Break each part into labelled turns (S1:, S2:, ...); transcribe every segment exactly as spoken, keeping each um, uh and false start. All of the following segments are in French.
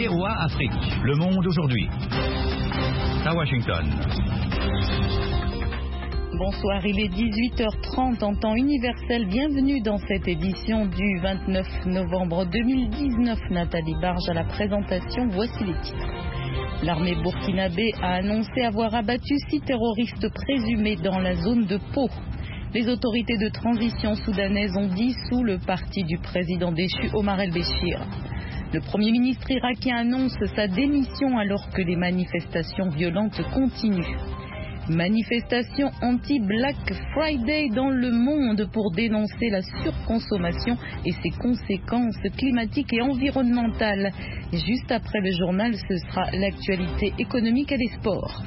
S1: V O A Afrique, Le Monde aujourd'hui. À Washington.
S2: Bonsoir, il est dix-huit heures trente en temps universel. Bienvenue dans cette édition du vingt-neuf novembre deux mille dix-neuf. Nathalie Barge à la présentation, voici les titres. L'armée burkinabé a annoncé avoir abattu six terroristes présumés dans la zone de Pau. Les autorités de transition soudanaises ont dissous le parti du président déchu Omar el-Béchir. Le Premier ministre irakien annonce sa démission alors que les manifestations violentes continuent. Manifestation anti-Black Friday dans le monde pour dénoncer la surconsommation et ses conséquences climatiques et environnementales. Juste après le journal, ce sera l'actualité économique et des sports.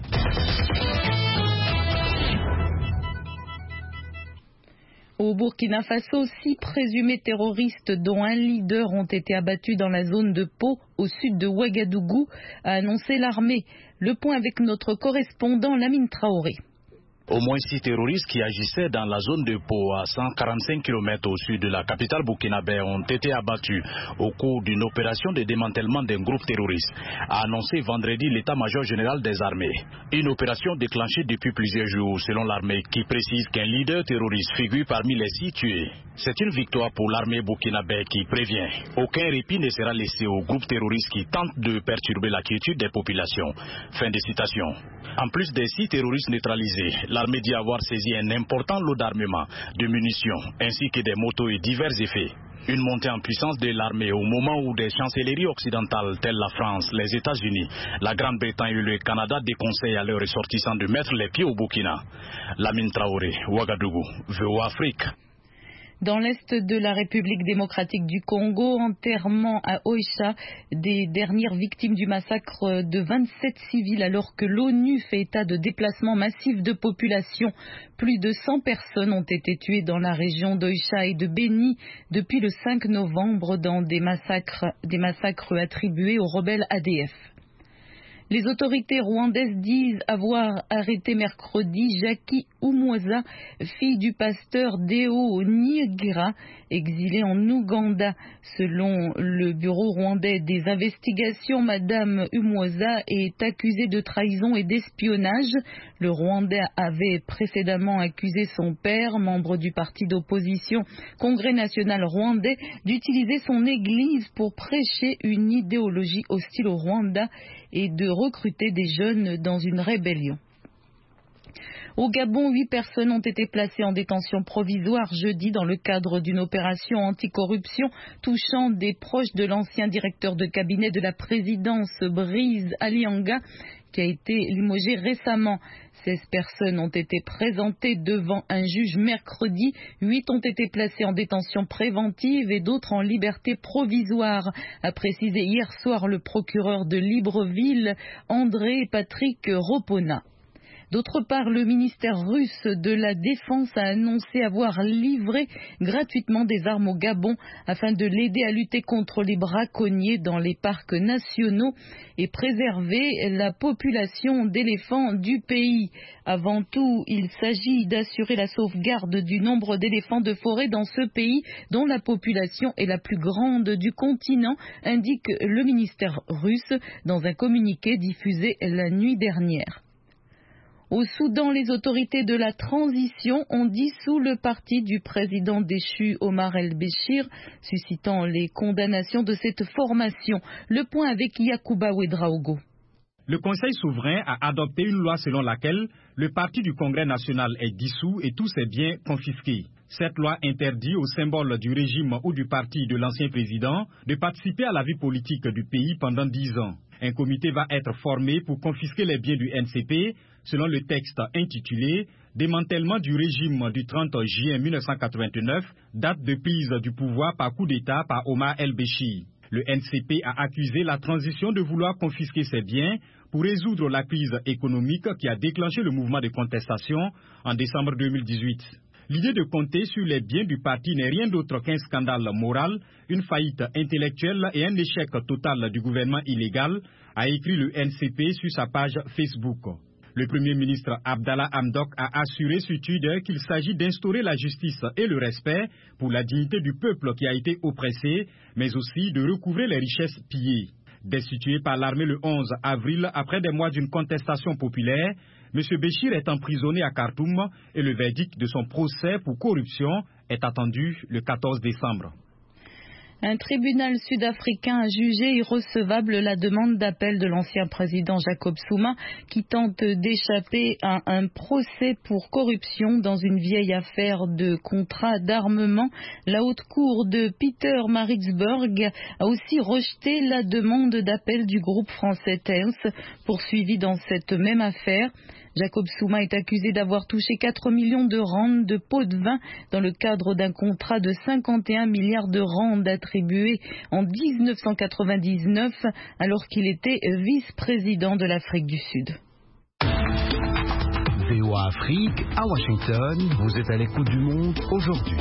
S2: Au Burkina Faso, six présumés terroristes dont un leader ont été abattus dans la zone de Pau, au sud de Ouagadougou, a annoncé l'armée. Le point avec notre correspondant Lamine Traoré.
S3: Au moins six terroristes qui agissaient dans la zone de Pau à cent quarante-cinq kilomètres au sud de la capitale burkinabé ont été abattus au cours d'une opération de démantèlement d'un groupe terroriste, a annoncé vendredi l'état-major général des armées. Une opération déclenchée depuis plusieurs jours selon l'armée qui précise qu'un leader terroriste figure parmi les six tués. C'est une victoire pour l'armée burkinabé qui prévient. Aucun répit ne sera laissé aux groupes terroristes qui tentent de perturber la quiétude des populations. Fin de citation. En plus des six terroristes neutralisés, l'armée dit avoir saisi un important lot d'armement, de munitions, ainsi que des motos et divers effets. Une montée en puissance de l'armée au moment où des chancelleries occidentales telles la France, les États-Unis, la Grande-Bretagne et le Canada déconseillent à leurs ressortissants de mettre les pieds au Burkina. Lamine Traoré, Ouagadougou, V O A Afrique.
S2: Dans l'est de la République démocratique du Congo, enterrement à Oicha des dernières victimes du massacre de vingt-sept civils alors que l'ONU fait état de déplacements massifs de population. Plus de cent personnes ont été tuées dans la région d'Oicha et de Beni depuis le cinq novembre dans des massacres, des massacres attribués aux rebelles A D F. Les autorités rwandaises disent avoir arrêté mercredi Jackie Umwoza, fille du pasteur Deo Nigira, exilée en Ouganda. Selon le bureau rwandais des investigations, Madame Umwoza est accusée de trahison et d'espionnage. Le Rwandais avait précédemment accusé son père, membre du parti d'opposition Congrès national rwandais, d'utiliser son église pour prêcher une idéologie hostile au Rwanda et de recruter des jeunes dans une rébellion. Au Gabon, huit personnes ont été placées en détention provisoire jeudi dans le cadre d'une opération anticorruption touchant des proches de l'ancien directeur de cabinet de la présidence Brice Alianga, qui a été limogé récemment. seize personnes ont été présentées devant un juge mercredi, huit ont été placées en détention préventive et d'autres en liberté provisoire, a précisé hier soir le procureur de Libreville, André Patrick Ropona. D'autre part, le ministère russe de la Défense a annoncé avoir livré gratuitement des armes au Gabon afin de l'aider à lutter contre les braconniers dans les parcs nationaux et préserver la population d'éléphants du pays. Avant tout, il s'agit d'assurer la sauvegarde du nombre d'éléphants de forêt dans ce pays dont la population est la plus grande du continent, indique le ministère russe dans un communiqué diffusé la nuit dernière. Au Soudan, les autorités de la transition ont dissous le parti du président déchu Omar el-Béchir, suscitant les condamnations de cette formation. Le point avec Yacouba Ouedraogo.
S4: Le Conseil souverain a adopté une loi selon laquelle le parti du Congrès national est dissous et tous ses biens confisqués. Cette loi interdit aux symboles du régime ou du parti de l'ancien président de participer à la vie politique du pays pendant dix ans. Un comité va être formé pour confisquer les biens du N C P, selon le texte intitulé « Démantèlement du régime du trente juin mille neuf cent quatre-vingt-neuf, date de prise du pouvoir par coup d'État par Omar el-Béchir ». Le N C P a accusé la transition de vouloir confisquer ses biens pour résoudre la crise économique qui a déclenché le mouvement de contestation en décembre deux mille dix-huit. L'idée de compter sur les biens du parti n'est rien d'autre qu'un scandale moral, une faillite intellectuelle et un échec total du gouvernement illégal, a écrit le N C P sur sa page Facebook. Le Premier ministre Abdallah Hamdok a assuré sur Twitter qu'il s'agit d'instaurer la justice et le respect pour la dignité du peuple qui a été oppressé, mais aussi de recouvrer les richesses pillées. Destitué par l'armée le onze avril après des mois d'une contestation populaire, M. Béchir est emprisonné à Khartoum et le verdict de son procès pour corruption est attendu le quatorze décembre.
S2: Un tribunal sud-africain a jugé irrecevable la demande d'appel de l'ancien président Jacob Zuma qui tente d'échapper à un procès pour corruption dans une vieille affaire de contrat d'armement. La haute cour de Pietermaritzburg a aussi rejeté la demande d'appel du groupe français Thales poursuivi dans cette même affaire. Jacob Zuma est accusé d'avoir touché quatre millions de rands de pots de vin dans le cadre d'un contrat de cinquante et un milliards de rands attribué en dix-neuf cent quatre-vingt-dix-neuf alors qu'il était vice-président de l'Afrique du Sud.
S1: V O A Afrique, à Washington, vous êtes à l'écoute du monde aujourd'hui.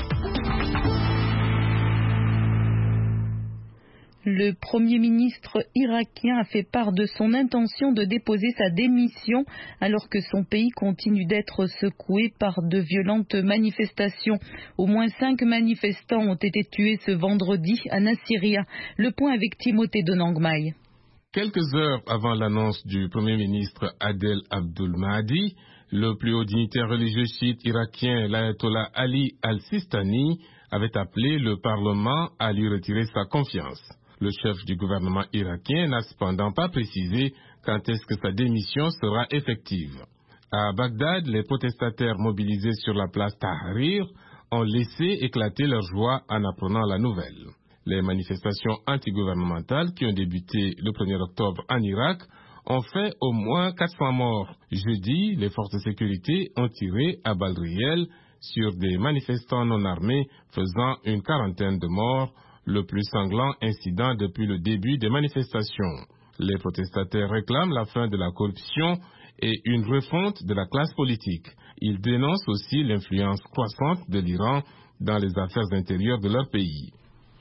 S2: Le Premier ministre irakien a fait part de son intention de déposer sa démission alors que son pays continue d'être secoué par de violentes manifestations. Au moins cinq manifestants ont été tués ce vendredi à Nasiriyah. Le point avec Timothée Donangmaï.
S5: Quelques heures avant l'annonce du Premier ministre Adel Abdul Mahdi, le plus haut dignitaire religieux chiite irakien, l'ayatollah Ali al-Sistani, avait appelé le Parlement à lui retirer sa confiance. Le chef du gouvernement irakien n'a cependant pas précisé quand est-ce que sa démission sera effective. À Bagdad, les protestataires mobilisés sur la place Tahrir ont laissé éclater leur joie en apprenant la nouvelle. Les manifestations antigouvernementales qui ont débuté le premier octobre en Irak ont fait au moins quatre cents morts. Jeudi, les forces de sécurité ont tiré à balles réelles sur des manifestants non armés, faisant une quarantaine de morts, le plus sanglant incident depuis le début des manifestations. Les protestataires réclament la fin de la corruption et une refonte de la classe politique. Ils dénoncent aussi l'influence croissante de l'Iran dans les affaires intérieures de leur pays.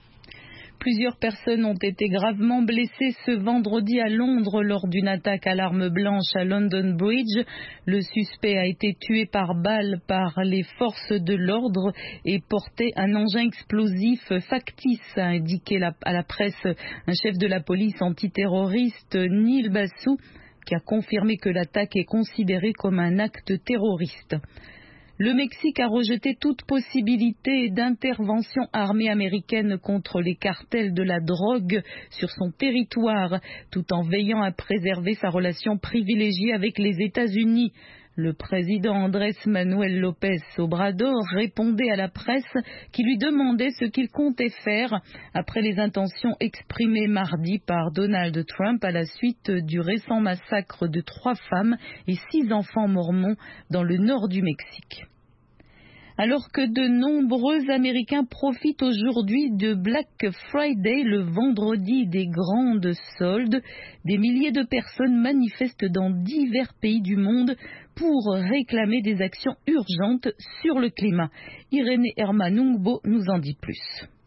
S2: Plusieurs personnes ont été gravement blessées ce vendredi à Londres lors d'une attaque à l'arme blanche à London Bridge. Le suspect a été tué par balle par les forces de l'ordre et portait un engin explosif factice, a indiqué la, à la presse un chef de la police antiterroriste, Neil Bassou, qui a confirmé que l'attaque est considérée comme un acte terroriste. Le Mexique a rejeté toute possibilité d'intervention armée américaine contre les cartels de la drogue sur son territoire, tout en veillant à préserver sa relation privilégiée avec les États-Unis. Le président Andrés Manuel López Obrador répondait à la presse qui lui demandait ce qu'il comptait faire après les intentions exprimées mardi par Donald Trump à la suite du récent massacre de trois femmes et six enfants mormons dans le nord du Mexique. Alors que de nombreux Américains profitent aujourd'hui de Black Friday, le vendredi des grandes soldes, des milliers de personnes manifestent dans divers pays du monde pour réclamer des actions urgentes sur le climat. Irénée Hermanungbo nous en dit plus.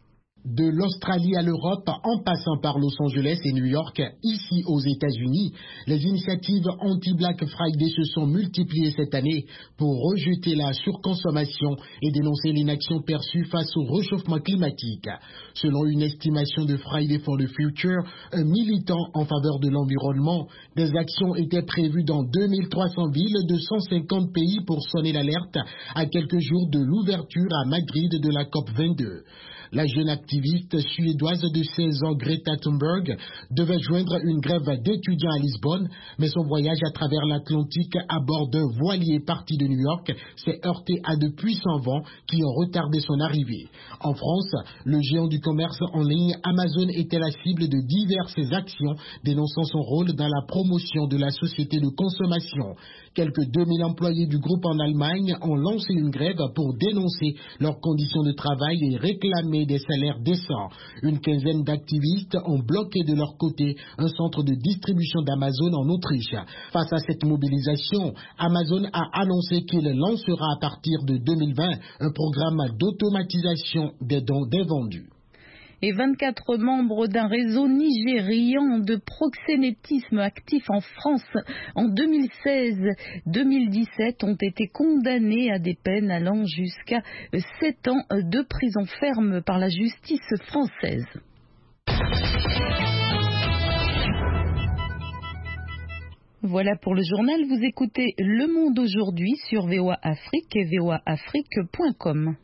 S6: De l'Australie à l'Europe, en passant par Los Angeles et New York, ici aux États-Unis, les initiatives anti-Black Friday se sont multipliées cette année pour rejeter la surconsommation et dénoncer l'inaction perçue face au réchauffement climatique. Selon une estimation de Friday for the Future, un militant en faveur de l'environnement, des actions étaient prévues dans deux mille trois cents villes de cent cinquante pays pour sonner l'alerte à quelques jours de l'ouverture à Madrid de la COP vingt-deux. La jeune activiste suédoise de seize ans, Greta Thunberg, devait joindre une grève d'étudiants à Lisbonne, mais son voyage à travers l'Atlantique à bord d'un voilier parti de New York s'est heurté à de puissants vents qui ont retardé son arrivée. En France, le géant du commerce en ligne Amazon était la cible de diverses actions dénonçant son rôle dans la promotion de la société de consommation. Quelques deux mille employés du groupe en Allemagne ont lancé une grève pour dénoncer leurs conditions de travail et réclamer des salaires décents. Une quinzaine d'activistes ont bloqué de leur côté un centre de distribution d'Amazon en Autriche. Face à cette mobilisation, Amazon a annoncé qu'il lancera à partir de deux mille vingt un programme d'automatisation des dons des vendus.
S2: Et vingt-quatre membres d'un réseau nigérian de proxénétisme actif en France en deux mille seize deux mille dix-sept ont été condamnés à des peines allant jusqu'à sept ans de prison ferme par la justice française. Voilà pour le journal. Vous écoutez Le Monde aujourd'hui sur V O A Afrique et V O A Afrique point com.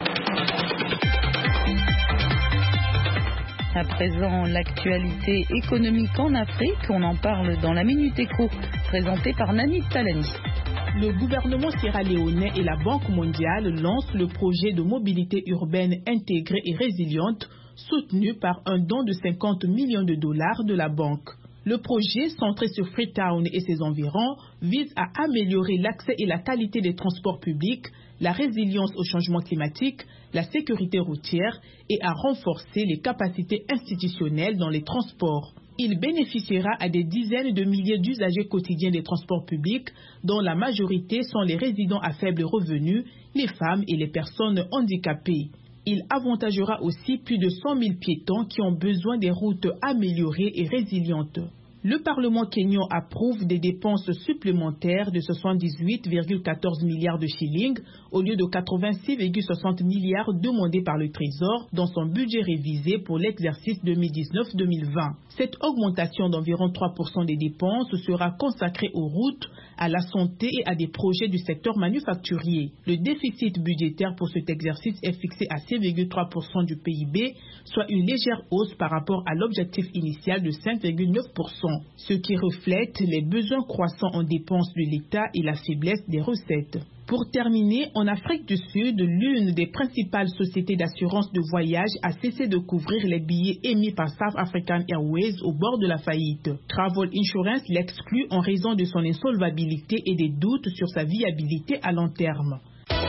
S2: À présent, l'actualité économique en Afrique. On en parle dans la Minute Éco, présentée par Nani Talani.
S7: Le gouvernement sierra-léonais et la Banque mondiale lancent le projet de mobilité urbaine intégrée et résiliente, soutenu par un don de cinquante millions de dollars de la banque. Le projet, centré sur Freetown et ses environs, vise à améliorer l'accès et la qualité des transports publics, la résilience au changement climatique, la sécurité routière et à renforcer les capacités institutionnelles dans les transports. Il bénéficiera à des dizaines de milliers d'usagers quotidiens des transports publics, dont la majorité sont les résidents à faible revenu, les femmes et les personnes handicapées. Il avantagera aussi plus de cent mille piétons qui ont besoin des routes améliorées et résilientes. Le Parlement kényan approuve des dépenses supplémentaires de soixante-dix-huit virgule quatorze milliards de shillings au lieu de quatre-vingt-six virgule soixante milliards demandés par le Trésor dans son budget révisé pour l'exercice deux mille dix-neuf deux mille vingt. Cette augmentation d'environ trois pour cent des dépenses sera consacrée aux routes, à la santé et à des projets du secteur manufacturier. Le déficit budgétaire pour cet exercice est fixé à six virgule trois pour cent du P I B, soit une légère hausse par rapport à l'objectif initial de cinq virgule neuf pour cent, ce qui reflète les besoins croissants en dépenses de l'État et la faiblesse des recettes. Pour terminer, en Afrique du Sud, l'une des principales sociétés d'assurance de voyage a cessé de couvrir les billets émis par South African Airways au bord de la faillite. Travel Insurance l'exclut en raison de son insolvabilité et des doutes sur sa viabilité à long terme.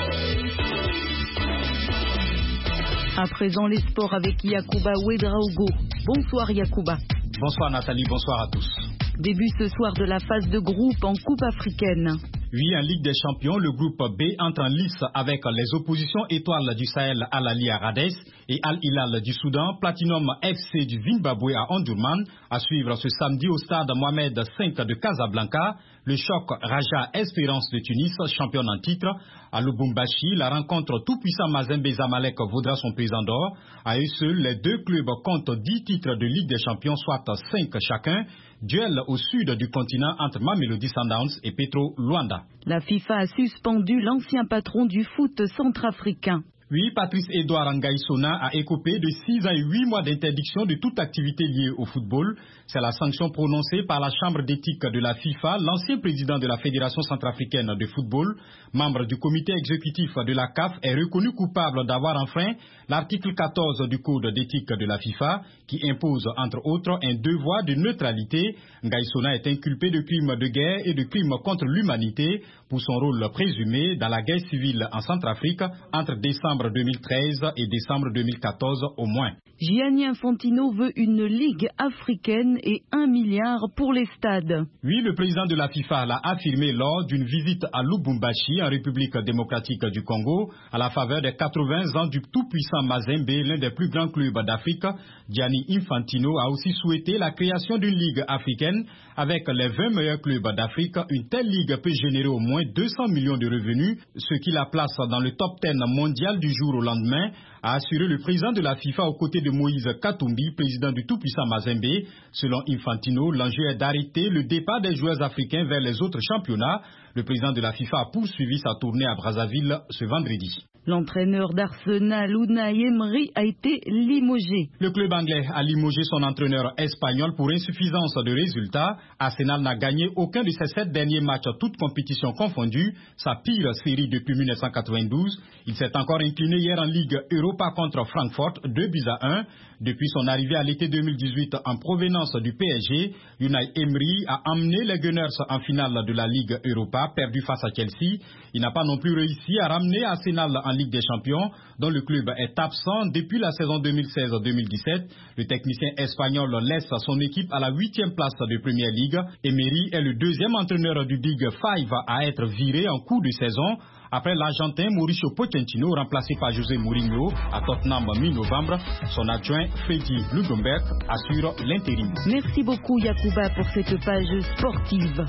S2: À présent, les sports avec Yacouba Ouedraogo. Bonsoir Yacouba.
S4: Bonsoir Nathalie, bonsoir à tous.
S2: Début ce soir de la phase de groupe en Coupe africaine.
S4: Oui, en Ligue des Champions, le groupe B entre en lice avec les oppositions Étoiles du Sahel Al Ahly à Rades et Al Hilal du Soudan, Platinum F C du Zimbabwe à Omdurman, à suivre ce samedi au stade Mohamed cinq de Casablanca. Le choc Raja Espérance de Tunis, championne en titre. À Lubumbashi, la rencontre tout-puissant Mazembe Zamalek vaudra son pesant d'or. À eux seuls, les deux clubs comptent dix titres de Ligue des Champions, soit cinq chacun. Duel au sud du continent entre Mamelodi Sundowns et Petro Luanda.
S2: La FIFA a suspendu l'ancien patron du foot centrafricain.
S4: Oui, Patrice Edouard Ngaïsona a écopé de six ans et huit mois d'interdiction de toute activité liée au football. C'est la sanction prononcée par la chambre d'éthique de la FIFA. L'ancien président de la Fédération centrafricaine de football, membre du comité exécutif de la C A F, est reconnu coupable d'avoir enfreint l'article quatorze du code d'éthique de la FIFA, qui impose entre autres un devoir de neutralité. Ngaïsona est inculpé de crimes de guerre et de crimes contre l'humanité pour son rôle présumé dans la guerre civile en Centrafrique entre décembre deux mille treize et décembre deux mille quatorze au moins.
S2: Gianni Infantino veut une ligue africaine et un milliard pour les stades.
S4: Oui, le président de la FIFA l'a affirmé lors d'une visite à Lubumbashi, en République démocratique du Congo, à la faveur des quatre-vingts ans du tout-puissant Mazembe, l'un des plus grands clubs d'Afrique. Gianni Infantino a aussi souhaité la création d'une ligue africaine avec les vingt meilleurs clubs d'Afrique. Une telle ligue peut générer au moins deux cents millions de revenus, ce qui la place dans le top dix mondial du jour au lendemain, a assuré le président de la FIFA aux côtés de Moïse Katumbi, président du tout-puissant Mazembe. Selon Infantino, l'enjeu est d'arrêter le départ des joueurs africains vers les autres championnats. Le président de la FIFA a poursuivi sa tournée à Brazzaville ce vendredi.
S2: L'entraîneur d'Arsenal, Unai Emery, a été limogé.
S4: Le club anglais a limogé son entraîneur espagnol pour insuffisance de résultats. Arsenal n'a gagné aucun de ses sept derniers matchs, toutes compétitions confondues, sa pire série depuis mille neuf cent quatre-vingt-douze. Il s'est encore incliné hier en Ligue Europa contre Francfort, deux buts à un. Depuis son arrivée à l'été deux mille dix-huit en provenance du P S G, Unai Emery a emmené les Gunners en finale de la Ligue Europa, perdu face à Chelsea. Il n'a pas non plus réussi à ramener Arsenal en Ligue des Champions, dont le club est absent depuis la saison deux mille seize deux mille dix-sept. Le technicien espagnol laisse son équipe à la huitième place de Premier League. Emery est le deuxième entraîneur du Big Five à être viré en cours de saison, après l'Argentin Mauricio Pochettino, remplacé par José Mourinho à Tottenham mi-novembre. Son adjoint Freddy Ludomberg assure l'intérim.
S2: Merci beaucoup Yacouba pour cette page sportive.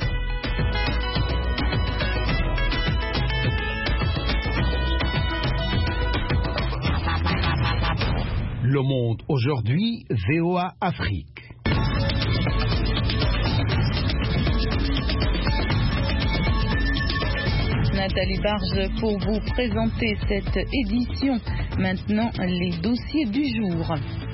S1: Le Monde aujourd'hui, V O A Afrique.
S2: Nathalie Barge pour vous présenter cette édition. Maintenant, les dossiers du jour.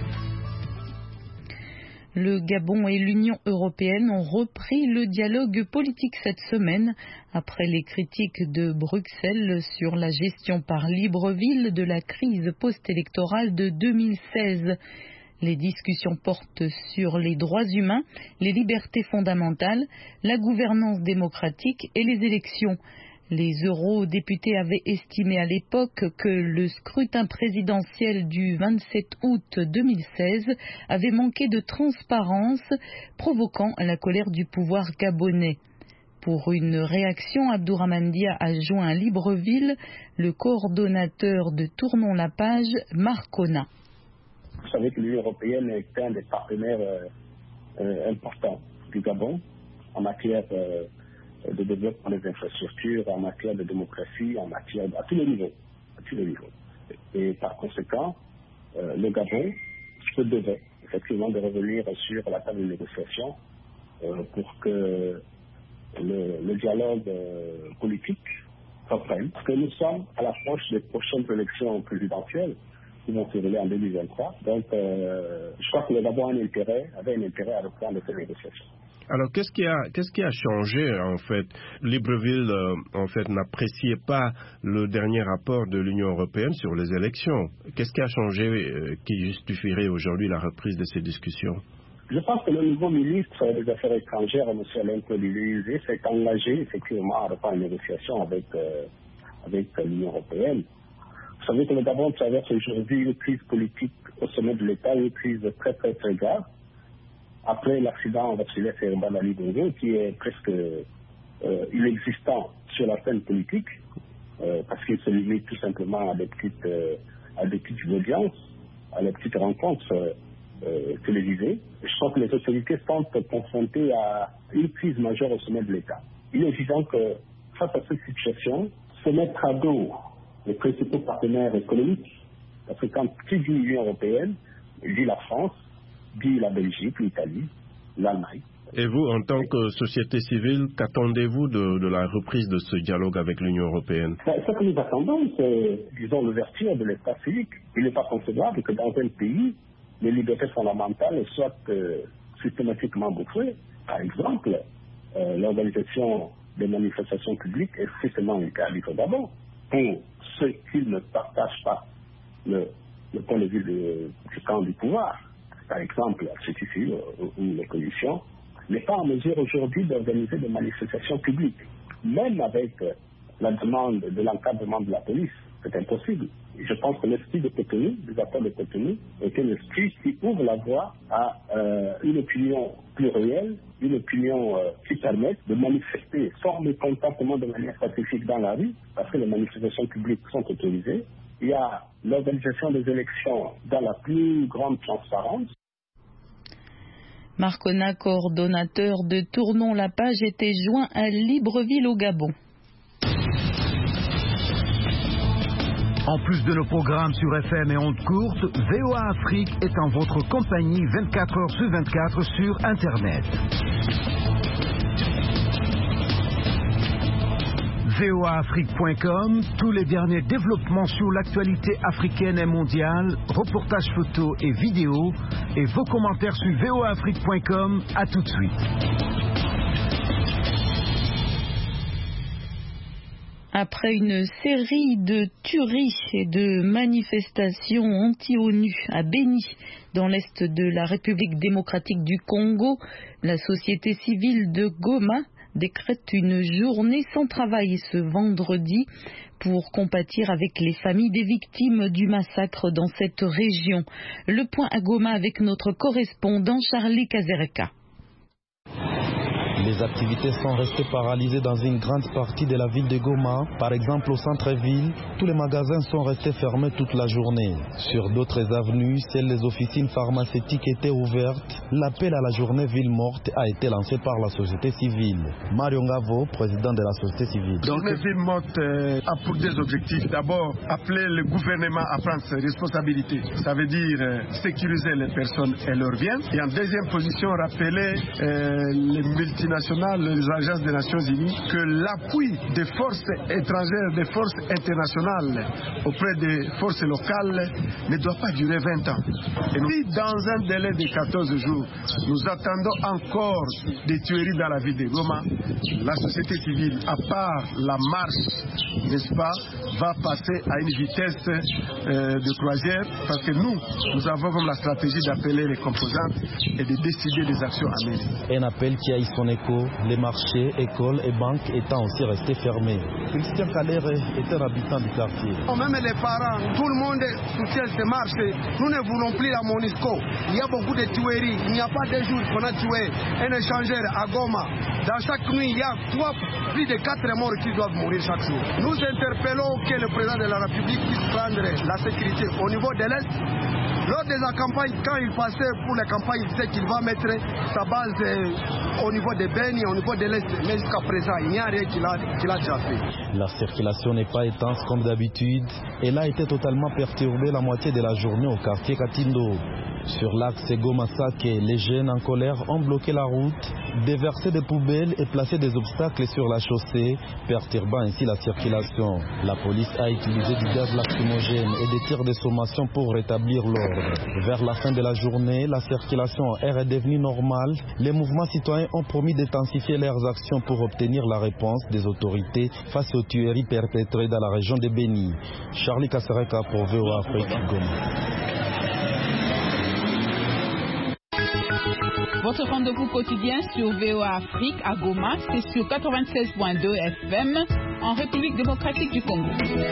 S2: Le Gabon et l'Union européenne ont repris le dialogue politique cette semaine après les critiques de Bruxelles sur la gestion par Libreville de la crise post-électorale de deux mille seize. Les discussions portent sur les droits humains, les libertés fondamentales, la gouvernance démocratique et les élections. Les eurodéputés avaient estimé à l'époque que le scrutin présidentiel du vingt-sept août deux mille seize avait manqué de transparence, provoquant la colère du pouvoir gabonais. Pour une réaction, Abdourahmane Dia a joint à Libreville le coordonnateur de Tournons la page, Marcona.
S8: Vous savez que l'Union européenne est un des partenaires euh, euh, importants du Gabon en matière euh, de développement des infrastructures, en matière de démocratie, en matière de, à tous les niveaux, à tous les niveaux. Et par conséquent, euh, le Gabon se devait effectivement de revenir sur la table de négociation euh, pour que le, le dialogue euh, politique reprenne. Parce que nous sommes à l'approche des prochaines élections présidentielles qui vont se dérouler en deux mille vingt-trois. Donc, euh, je crois que le Gabon a un intérêt, avait un intérêt à reprendre ces négociations.
S9: Alors, qu'est-ce qui a, qu'est-ce qui a changé, en fait? Libreville, euh, en fait, n'appréciait pas le dernier rapport de l'Union européenne sur les élections. Qu'est-ce qui a changé euh, qui justifierait aujourd'hui la reprise de ces discussions?
S8: Je pense que le nouveau ministre des Affaires étrangères, M. Alain Claude-Élysée, s'est engagé effectivement à reprendre une négociation avec, euh, avec l'Union européenne. Vous savez que le Gabon traverse aujourd'hui une crise politique au sommet de l'État, une crise très très très grave. Après l'accident vasculaire cérébral à Libreville, qui est presque euh, inexistant sur la scène politique, euh, parce qu'il se limite tout simplement à des petites, euh, à des petites audiences, à des petites rencontres euh, euh, télévisées. Je pense que les autorités sont confrontées à une crise majeure au sommet de l'État. Il est évident que face à cette situation, se mettre à dos les principaux partenaires économiques, parce que quand qui dit l'Union européenne, dit la France, dit la Belgique, l'Italie, l'Allemagne.
S9: Et vous, en tant que société civile, qu'attendez-vous de, de la reprise de ce dialogue avec l'Union européenne?
S8: Ce que nous attendons, c'est, disons, l'ouverture de l'espace civique. Il n'est pas concevable que dans un pays, les libertés fondamentales soient euh, systématiquement bouffées. Par exemple, euh, l'organisation des manifestations publiques est strictement interdite au Gabon. Pour ceux qui ne partagent pas le, le point de vue de, du camp du pouvoir, par exemple la société civile ou l'opposition, n'est pas en mesure aujourd'hui d'organiser des manifestations publiques. Même avec la demande de l'encadrement de la police, c'est impossible. Je pense que l'esprit de Cotonou, des accords de Cotonou, est un esprit qui ouvre la voie à euh, une opinion plurielle, une opinion euh, qui permet de manifester sans mécontentement de manière pacifique dans la rue, parce que les manifestations publiques sont autorisées. Il y a l'organisation des élections dans la plus grande transparence.
S2: Marcona, coordonnateur de Tournons la page, était joint à Libreville au Gabon.
S1: En plus de nos programmes sur F M et ondes courtes, V O A Afrique est en votre compagnie vingt-quatre heures sur vingt-quatre sur Internet. V O A Afrique point com, tous les derniers développements sur l'actualité africaine et mondiale, reportages photos et vidéos, et vos commentaires sur V O A Afrique point com. À tout de suite.
S2: Après une série de tueries et de manifestations anti-ONU à Béni, dans l'est de la République démocratique du Congo, la société civile de Goma décrète une journée sans travail ce vendredi pour compatir avec les familles des victimes du massacre dans cette région. Le point à Goma avec notre correspondant Charlie Kazereka.
S10: Les activités sont restées paralysées dans une grande partie de la ville de Goma. Par exemple, au centre-ville, tous les magasins sont restés fermés toute la journée. Sur d'autres avenues, seules les officines pharmaceutiques étaient ouvertes. L'appel à la journée ville morte a été lancé par la société civile. Mario Ngavo, président de la société civile.
S11: Donc, la ville morte euh, a pour des objectifs. D'abord, appeler le gouvernement à prendre ses responsabilités. Ça veut dire euh, sécuriser les personnes et leurs biens. Et en deuxième position, rappeler euh, les multi multinationales, les agences des Nations Unies, que l'appui des forces étrangères, des forces internationales auprès des forces locales ne doit pas durer vingt ans. Et si dans un délai de quatorze jours, nous attendons encore des tueries dans la ville de Goma, la société civile, à part la marche, n'est-ce pas, va passer à une vitesse euh, de croisière, parce que nous, nous avons comme la stratégie d'appeler les composantes et de décider des actions à mener.
S10: Un appel qui a eu son écho, les marchés, écoles et banques étant aussi restés fermés. Christian Kalere est un habitant du quartier.
S11: Même les parents, tout le monde soutient ces marches. Nous ne voulons plus la MONUSCO. Il y a beaucoup de tueries. Il n'y a pas de jours qu'on a tué un échangeur à Goma. Dans chaque nuit, il y a trois, plus de quatre morts qui doivent mourir chaque jour. Nous interpellons que le président de la République puisse prendre la sécurité au niveau de l'Est. Lors de la campagne, quand il passait pour la campagne, il disait qu'il va mettre sa base euh, au niveau de Beni, au niveau de l'Est. Mais jusqu'à présent, il n'y a rien qu'il a, qu'il a déjà fait.
S10: La circulation n'est pas intense comme d'habitude. Elle a été totalement perturbée la moitié de la journée au quartier Katindo. Sur l'axe Goma-Sake, les jeunes en colère ont bloqué la route, déversé des poubelles et placé des obstacles sur la chaussée, perturbant ainsi la circulation. La police a utilisé du gaz lacrymogène et des tirs de sommation pour rétablir l'ordre. Vers la fin de la journée, la circulation est redevenue normale. Les mouvements citoyens ont promis d'intensifier leurs actions pour obtenir la réponse des autorités face aux tueries perpétrées dans la région de Beni. Charlie Kasereka pour V O A Afrique, Goma.
S7: Votre rendez-vous quotidien sur V O A Afrique à Goma, c'est sur quatre-vingt-seize point deux F M en République démocratique du Congo.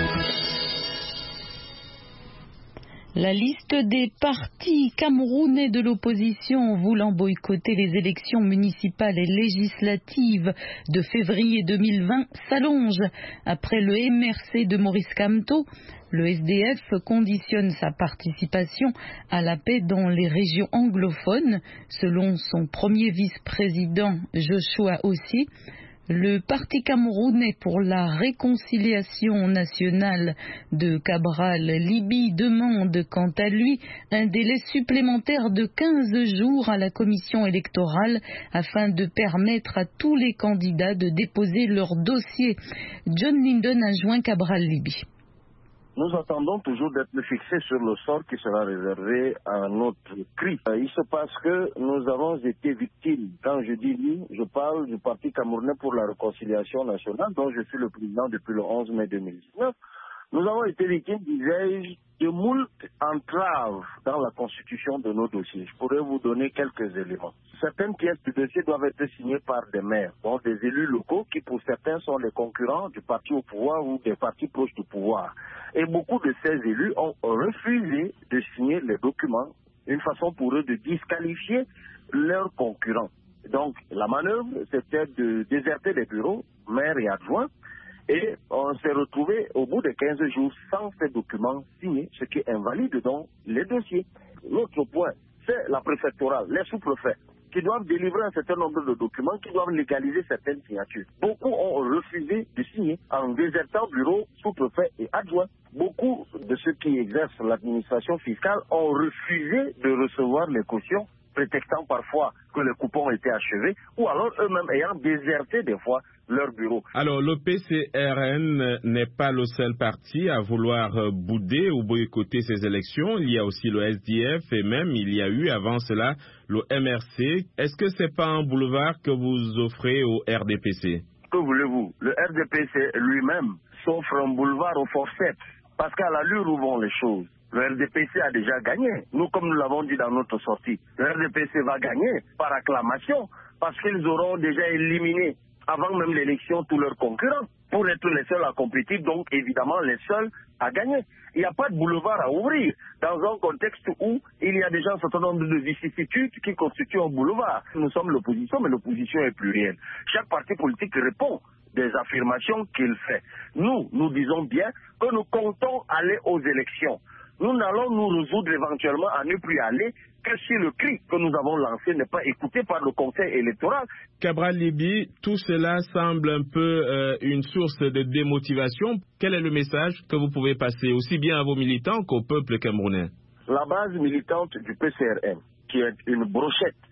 S2: La liste des partis camerounais de l'opposition voulant boycotter les élections municipales et législatives de février deux mille vingt s'allonge. Après le M R C de Maurice Kamto, le S D F conditionne sa participation à la paix dans les régions anglophones, selon son premier vice-président Joshua Ossi. Le Parti camerounais pour la réconciliation nationale de Cabral Libye demande quant à lui un délai supplémentaire de quinze jours à la commission électorale afin de permettre à tous les candidats de déposer leur dossier. John Linden a joint Cabral Libye.
S12: Nous attendons toujours d'être fixés sur le sort qui sera réservé à notre cri. Il se passe que nous avons été victimes. Quand je dis lui, je parle du Parti camerounais pour la réconciliation nationale, dont je suis le président depuis le onze mai deux mille dix-neuf. Nous avons été victimes, disais-je, de moult entraves dans la constitution de nos dossiers. Je pourrais vous donner quelques éléments. Certaines pièces du dossier doivent être signées par des maires, donc des élus locaux qui pour certains sont les concurrents du parti au pouvoir ou des partis proches du pouvoir. Et beaucoup de ces élus ont refusé de signer les documents, une façon pour eux de disqualifier leurs concurrents. Donc la manœuvre, c'était de déserter les bureaux, maires et adjoints, et on s'est retrouvé au bout de quinze jours sans ces documents signés, ce qui invalide donc les dossiers. L'autre point, c'est la préfectorale, les sous-préfets, qui doivent délivrer un certain nombre de documents, qui doivent légaliser certaines signatures. Beaucoup ont refusé de signer en désertant bureaux, sous-préfets et adjoints. Beaucoup de ceux qui exercent l'administration fiscale ont refusé de recevoir les cautions, prétextant parfois que les coupons étaient achevés, ou alors eux-mêmes ayant déserté des fois leur bureau.
S5: Alors le P C R N n'est pas le seul parti à vouloir bouder ou boycotter ces élections. Il y a aussi le S D F et même il y a eu avant cela le M R C. Est-ce que c'est pas un boulevard que vous offrez au R D P C?
S12: Que voulez-vous? Le R D P C lui-même s'offre un boulevard au forceps, parce qu'à l'allure où vont les choses, le R D P C a déjà gagné. Nous, comme nous l'avons dit dans notre sortie, le R D P C va gagner par acclamation parce qu'ils auront déjà éliminé avant même l'élection tous leurs concurrents pour être les seuls à compétir, donc évidemment les seuls à gagner. Il n'y a pas de boulevard à ouvrir dans un contexte où il y a déjà un certain nombre de vicissitudes qui constituent un boulevard. Nous sommes l'opposition, mais l'opposition est plurielle. Chaque parti politique répond des affirmations qu'il fait. Nous, nous disons bien que nous comptons aller aux élections. Nous n'allons nous résoudre éventuellement à ne plus aller que si le cri que nous avons lancé n'est pas écouté par le Conseil électoral.
S5: Cabral Libye, tout cela semble un peu euh, une source de démotivation. Quel est le message que vous pouvez passer aussi bien à vos militants qu'au peuple camerounais?
S12: La base militante du P C R N, qui est une brochette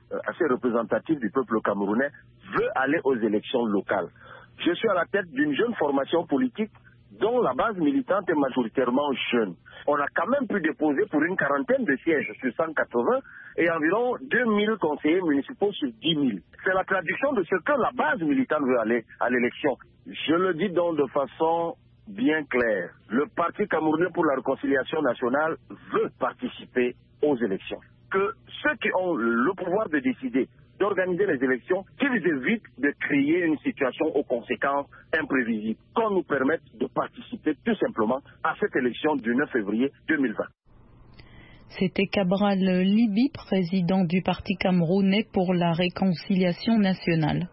S12: assez représentatif du peuple camerounais, veut aller aux élections locales. Je suis à la tête d'une jeune formation politique dont la base militante est majoritairement jeune. On a quand même pu déposer pour une quarantaine de sièges sur cent quatre-vingts et environ deux mille conseillers municipaux sur dix mille. C'est la traduction de ce que la base militante veut aller à l'élection. Je le dis donc de façon bien claire. Le Parti camerounais pour la réconciliation nationale veut participer aux élections. Que ceux qui ont le pouvoir de décider d'organiser les élections, qu'ils évitent de créer une situation aux conséquences imprévisibles, qu'on nous permette de participer tout simplement à cette élection du neuf février deux mille vingt.
S2: C'était Cabral Libi, président du Parti camerounais pour la réconciliation nationale.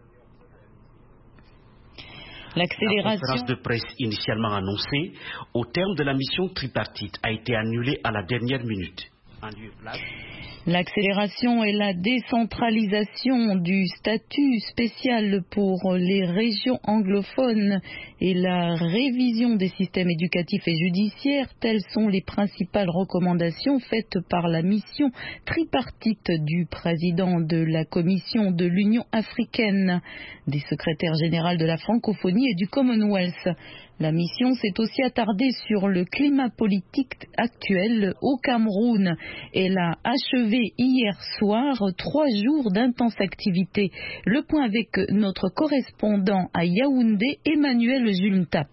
S13: L'accélération... La conférence de presse initialement annoncée au terme de la mission tripartite a été annulée à la dernière minute. En lieu et place...
S2: L'accélération et la décentralisation du statut spécial pour les régions anglophones et la révision des systèmes éducatifs et judiciaires, telles sont les principales recommandations faites par la mission tripartite du président de la Commission de l'Union africaine, des secrétaires généraux de la francophonie et du Commonwealth. La mission s'est aussi attardée sur le climat politique actuel au Cameroun. Elle a achevé hier soir trois jours d'intense activité. Le point avec notre correspondant à Yaoundé, Emmanuel Julntap.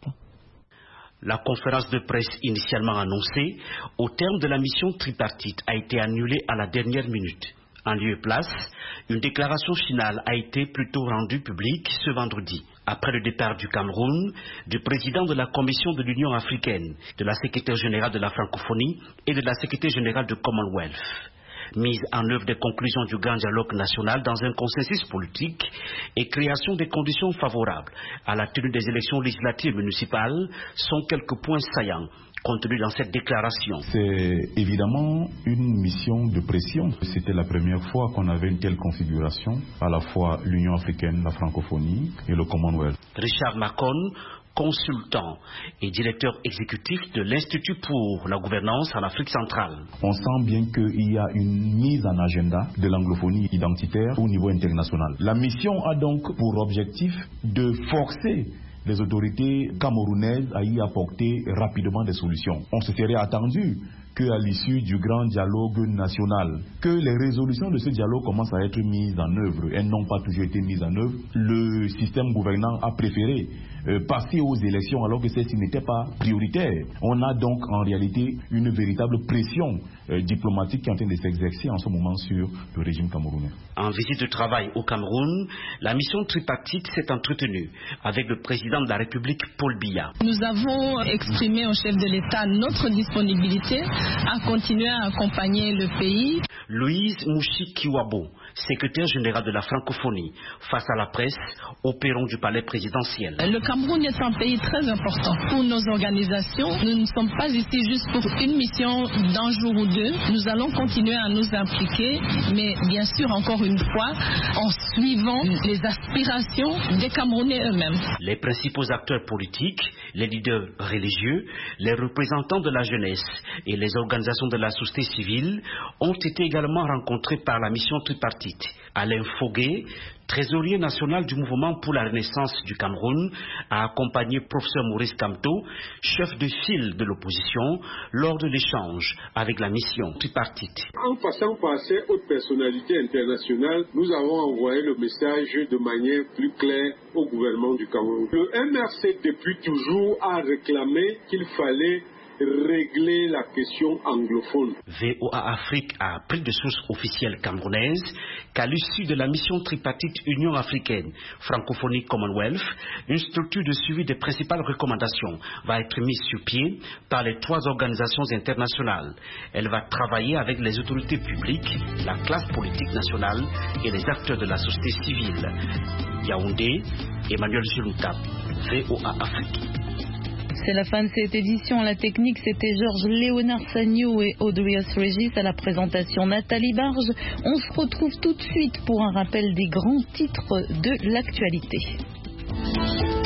S13: La conférence de presse initialement annoncée au terme de la mission tripartite a été annulée à la dernière minute. En lieu et place, une déclaration finale a été plutôt rendue publique ce vendredi, après le départ du Cameroun, du président de la Commission de l'Union africaine, de la secrétaire générale de la francophonie et de la secrétaire générale du Commonwealth. Mise en œuvre des conclusions du grand dialogue national dans un consensus politique et création des conditions favorables à la tenue des élections législatives municipales sont quelques points saillants contenus dans cette déclaration.
S14: C'est évidemment une mission de pression. C'était la première fois qu'on avait une telle configuration, à la fois l'Union africaine, la francophonie et le Commonwealth.
S13: Richard Macon, consultant et directeur exécutif de l'Institut pour la gouvernance en Afrique centrale.
S14: On sent bien qu'il y a une mise en agenda de l'anglophonie identitaire au niveau international. La mission a donc pour objectif de forcer les autorités camerounaises à y apporter rapidement des solutions. On se serait attendu qu'à l'issue du grand dialogue national, que les résolutions de ce dialogue commencent à être mises en œuvre. Elles n'ont pas toujours été mises en œuvre. Le système gouvernant a préféré euh, passer aux élections alors que celles-ci n'étaient pas prioritaires. On a donc en réalité une véritable pression euh, diplomatique qui est en train de s'exercer en ce moment sur le régime camerounais.
S13: En visite de travail au Cameroun, la mission tripartite s'est entretenue avec le président de la République, Paul Biya.
S15: Nous avons exprimé au chef de l'État notre disponibilité à continuer à accompagner le pays.
S13: Louise Mouchi-Kiwabo, secrétaire générale de la francophonie, face à la presse au perron du palais présidentiel.
S15: Le Cameroun est un pays très important pour nos organisations. Nous ne sommes pas ici juste pour une mission d'un jour ou deux. Nous allons continuer à nous impliquer, mais bien sûr, encore une fois, en suivant les aspirations des Camerounais eux-mêmes.
S13: Les principaux acteurs politiques, les leaders religieux, les représentants de la jeunesse et les organisations de la société civile ont été également rencontrés par la mission tripartite. Alain Foguet, trésorier national du mouvement pour la renaissance du Cameroun, a accompagné professeur Maurice Kamto, chef de file de l'opposition, lors de l'échange avec la mission tripartite.
S16: En faisant passer aux personnalités internationales, nous avons envoyé le message de manière plus claire au gouvernement du Cameroun. Le M R C depuis toujours a réclamé qu'il fallait régler la question anglophone.
S13: V O A Afrique a appris de sources officielles camerounaises qu'à l'issue de la mission tripartite Union africaine, francophonie Commonwealth, une structure de suivi des principales recommandations va être mise sur pied par les trois organisations internationales. Elle va travailler avec les autorités publiques, la classe politique nationale et les acteurs de la société civile. Yaoundé, Emmanuel Julntap, V O A Afrique.
S2: C'est la fin de cette édition. À la technique, c'était Georges Léonard Sagno et Audrey Régis. À la présentation, Nathalie Barge. On se retrouve tout de suite pour un rappel des grands titres de l'actualité.